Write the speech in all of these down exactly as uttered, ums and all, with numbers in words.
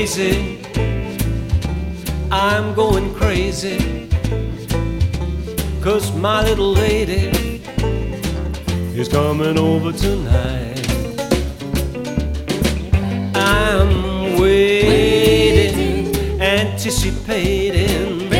crazy. I'm going crazy, 'cause my little lady is coming over tonight. I'm waiting, anticipating.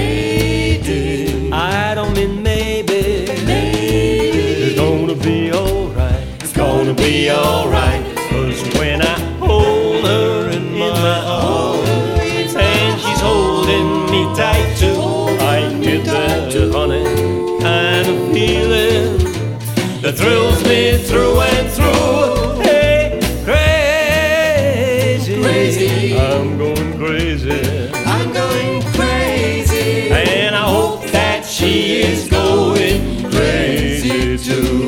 I don't mean maybe. It's gonna be alright. It's gonna be alright. 'Cause when I hold her in my arms and she's holding me tight too, I get that honey kind of feeling that thrills me through and through. Hey, crazy, crazy. I'm going crazy. I'm going crazy. And I hope that she is going crazy too.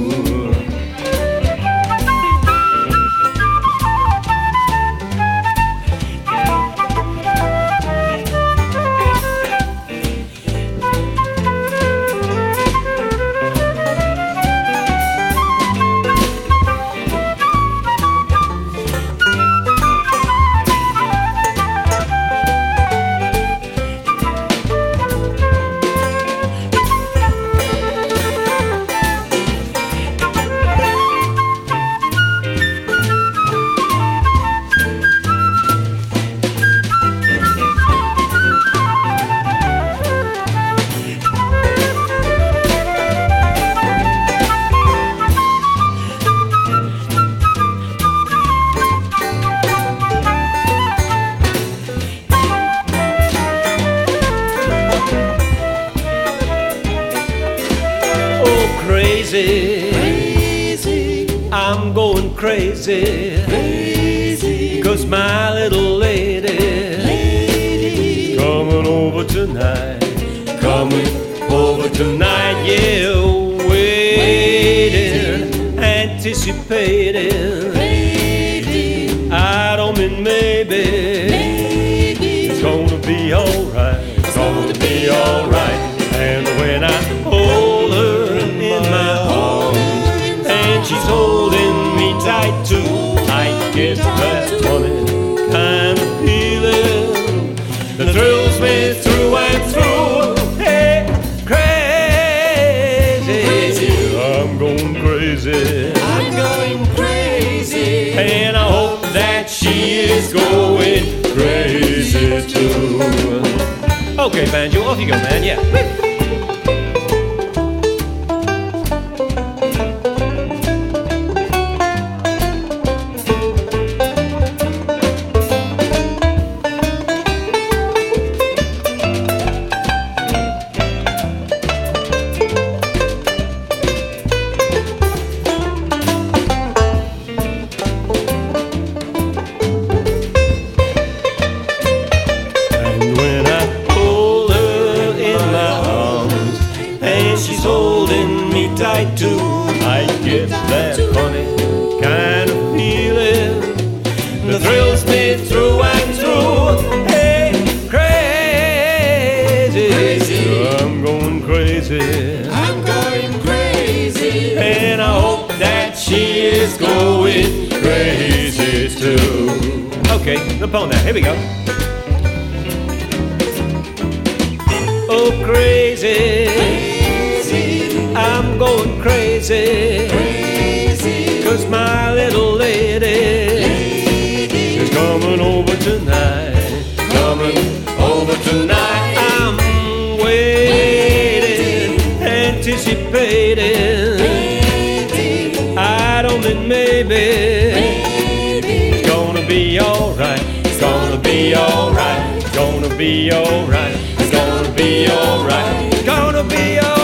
Crazy, Crazy. I'm going crazy, Crazy. 'cause my little lady, Lady. coming over tonight, coming over tonight, yeah, waiting, anticipating. Lady. I don't mean maybe, Maybe. it's gonna be alright, it's gonna be alright. And when I hold her in my arms and she's holding me tight too, I get that funny kind of feeling that thrills me through and through. Hey, crazy, Crazy. I'm going crazy, I'm going crazy. and I hope that she is going crazy too. Okay, banjo, off you go, man. Yeah. She's holding me tight too. I get that funny kind of feeling that thrills me through and through. Hey, crazy, Crazy. I'm going crazy, I'm going crazy. and I hope that she is going crazy too. Okay, the poem now. Here we go. Oh, crazy. I'm going crazy, Crazy. 'cause my little lady, Lady. is coming over tonight, coming over tonight. I'm waiting, anticipating. Lady. I don't mean maybe. Lady. It's gonna be alright, it's gonna be alright, it's gonna be alright, it's gonna be alright, it's gonna be alright.